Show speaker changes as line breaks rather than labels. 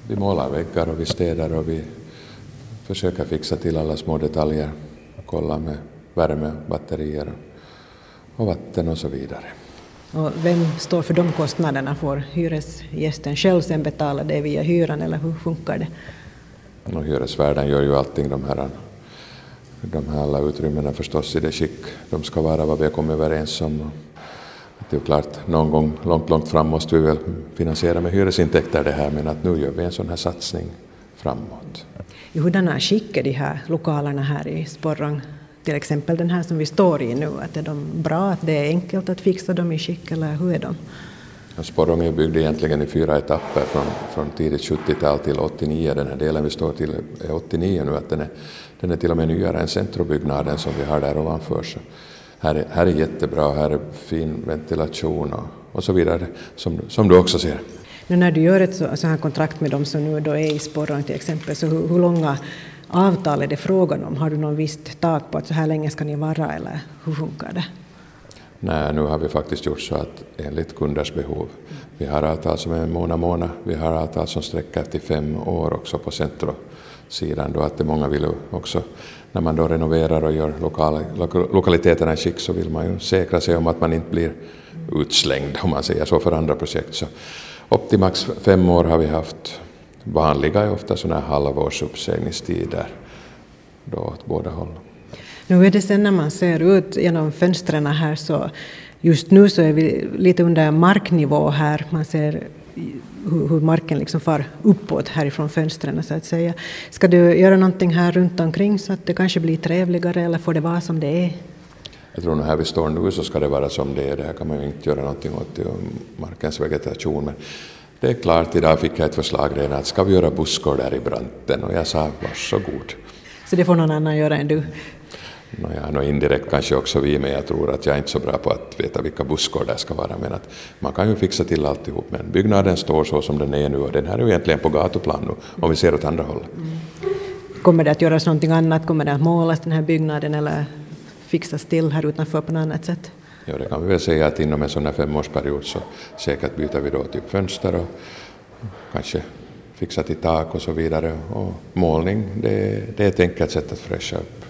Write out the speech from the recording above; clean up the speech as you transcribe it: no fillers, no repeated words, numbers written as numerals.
Vi målar väggar och vi städar och vi försöker fixa till alla små detaljer. Kolla med värme, batterier och vatten och så vidare.
Och vem står för de kostnaderna? Får hyresgästen själv sen betala det via hyran eller hur funkar det?
Och hyresvärden gör ju allting, de här alla utrymmena förstås i det skick de ska vara, vad vi har kommit överens om. Det är ju klart, någon gång långt fram måste vi väl finansiera med hyresintäkter det här, men att nu gör vi en sån här satsning framåt.
I hurdana skick är de här lokalerna här i Sporrong? Till exempel den här som vi står i nu, att är de bra, att det är enkelt att fixa dem i skick eller hur är de?
Sporrong är byggd egentligen i 4 etapper från tidigt 70-tal till 89. Den här delen vi står till är 89 nu, att den är till och med nyare än centrobyggnaden som vi har där ovanför. Så här är jättebra, här är fin ventilation och så vidare som du också ser.
Nu när du gör ett så här kontrakt med dem som nu då är i Sporrong till exempel, så hur långa avtal är det frågan om? Har du någon visst tak på att så här länge ska ni vara eller hur funkar det?
Nej, nu har vi faktiskt gjort så att enligt kunders behov. Vi har avtal som är månad. Vi har avtal som sträcker till 5 år också på centrosidan. Då att det många vill också, när man då renoverar och gör lokaliteterna i skick, så vill man ju säkra sig om att man inte blir utslängd, om man säger så, för andra projekt. Så upp till max 5 år har vi haft. Vanliga är ofta sådana här halvårs uppsägningstider då åt båda håll.
Nu är det sen när man ser ut genom fönstren här, så just nu så är vi lite under marknivå här. Man ser hur marken liksom far uppåt härifrån fönstren så att säga. Ska du göra någonting här runt omkring så att det kanske blir trevligare, eller får det vara som det är?
Jag tror nog här vi står nu så ska det vara som det är. Det här kan man ju inte göra någonting åt markens vegetation. Men det är klart, idag fick jag ett förslag redan att ska vi göra buskar i branten, och jag sa varsågod.
Så det får någon annan göra än du?
Indirekt kanske också vi, men jag tror att jag är inte så bra på att veta vilka buskar det ska vara. Men att man kan ju fixa till alltihop, men byggnaden står så som den är nu, och den här är ju egentligen på gatuplan nu, om vi ser åt andra håll.
Kommer det att göras någonting annat? Kommer det att målas den här byggnaden eller fixas till här utanför på något annat sätt?
Ja, det kan vi väl säga att inom en sån här 5-årsperiod så säkert byter vi då typ fönster och kanske fixa till tak och så vidare. Och målning, det är ett enkelt sätt att fräscha upp.